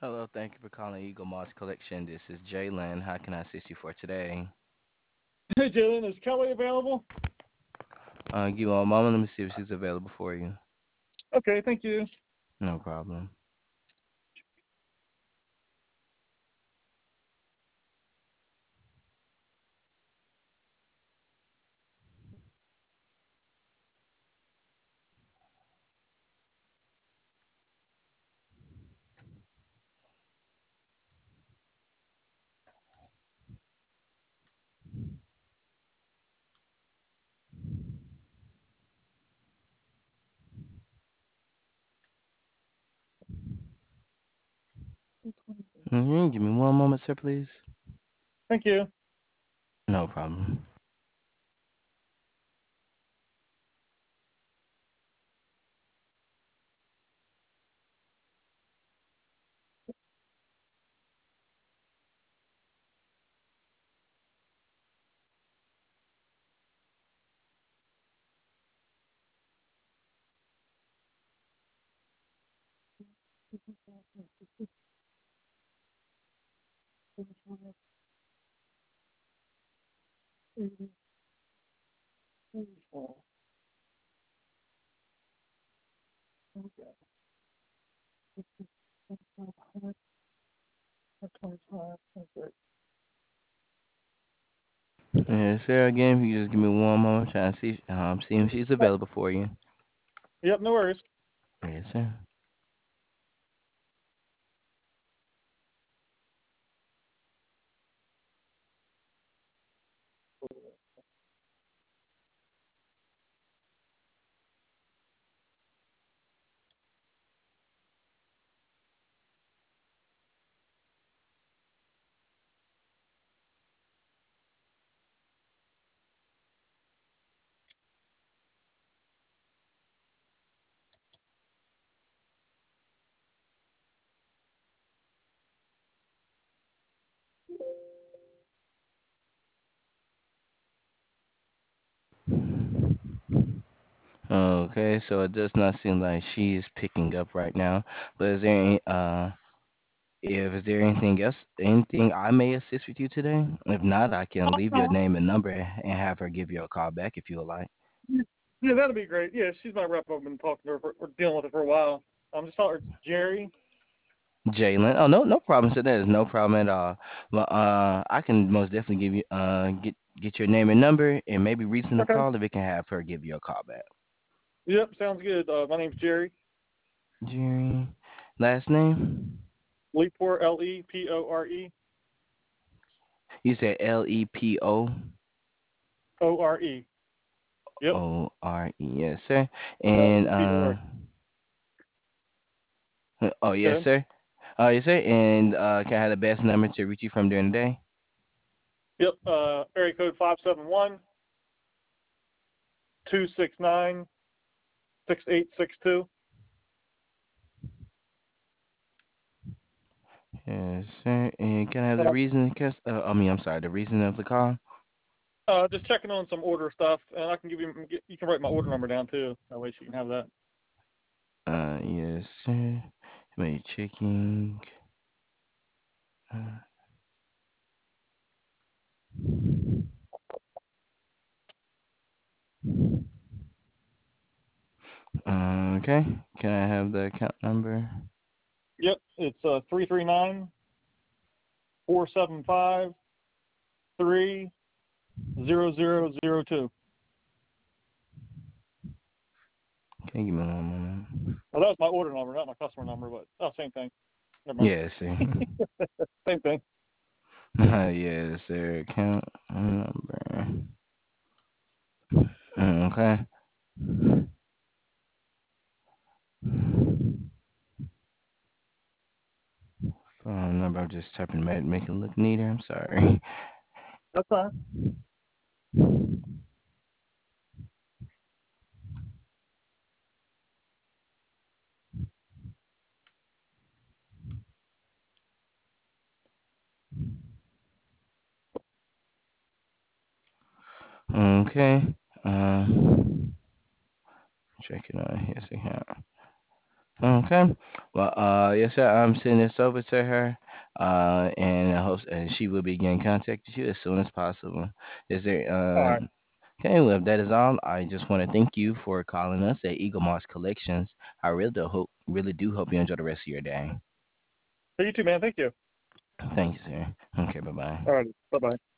Hello, thank you for calling Eagle Moss Collection. This is Jalen. How can I assist you for today? Hey, Jalen, is Kelly available? Give me one moment. Let me see if she's available for you. Okay, thank you. No problem. Give me one moment, sir, please. Thank you. No problem. Yes, sir. Again, if you just give me one moment, trying to see if she's available for you. Yep, no worries. Yes, sir. Okay, so it does not seem like she is picking up right now. But is there anything else, anything I may assist with you today? If not, I can leave your name and number and have her give you a call back if you would like. Yeah, that'd be great. Yeah, she's my rep. I've been talking to her or dealing with her for a while. Just tell her it's Jerry. Jalen. Oh, no, no problem. So that is no problem at all. Well, I can most definitely give you get your name and number and maybe reason to Okay. call if we can have her give you a call back. Yep, sounds good. My name's Jerry. Jerry, last name? Lepore, Lepore. You said Lepo Ore. Yep. Ore. Yes, sir. That And would be her. oh yes, Okay. sir. Yes, sir. And can I have the best number to reach you from during the day? Yep. Area code 571-269-6862. Yes, sir. And can I have the reason? I'm sorry, the reason of the call. Just checking on some order stuff, and I can give you. You can write my order number down too. That way she can have that. Yes, sir. Maybe checking. Uh, okay. Can I have the account number? Yep. It's 339-475-3002. Okay, give me one moment. Well, that was my order number, not my customer number, but same thing. Never mind. Yes, sir. Same thing. Yes, sir. Account number. Okay. Phone number. I'm just typing make it look neater. I'm sorry. That's fine. Okay. Check it on his account. Okay. Well, yes, sir. I'm sending this over to her, and and she will be getting contact with you as soon as possible. Is there, All right. okay, well, if that is all, I just want to thank you for calling us at Eagle Moss Collections. I really do hope you enjoy the rest of your day. Hey, you too, man. Thank you. Thank you, sir. Okay, bye bye. All right. Bye bye.